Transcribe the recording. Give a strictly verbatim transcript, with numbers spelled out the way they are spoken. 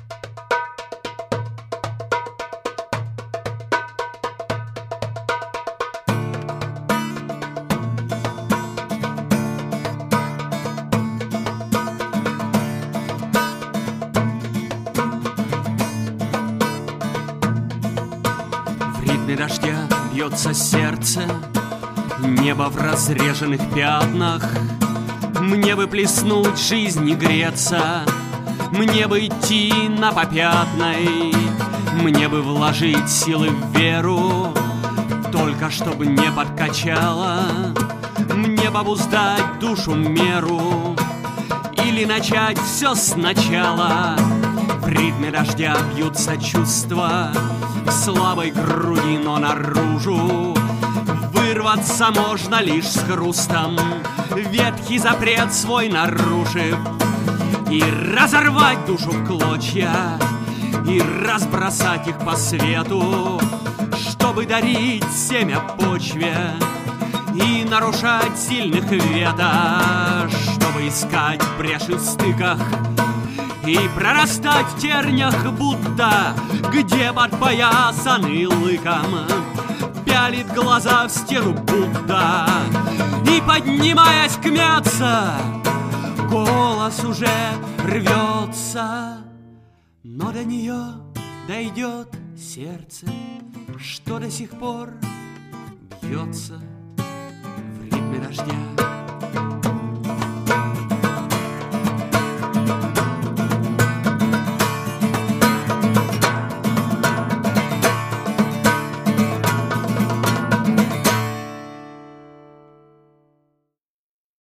В ритме дождя бьется сердце, небо в разреженных пятнах. Мне бы плеснуть жизнь и греться, мне бы идти на попятной, мне бы вложить силы в веру, только чтобы не подкачало, мне бы обуздать душу меру или начать все сначала. В ритме дождя бьются чувства в слабой груди, но наружу вырваться можно лишь с хрустом, ветхий запрет свой нарушив, и разорвать душу в клочья, и разбросать их по свету, чтобы дарить семя почве и нарушать сильных вето, чтобы искать бреши в стыках и прорастать в тернях, будто где подпоясанный лыком пялит глаза в стену Будда, и, поднимаясь к мяться, голос уже рвется, но до нее дойдет сердце, что до сих пор бьется в ритме дождя.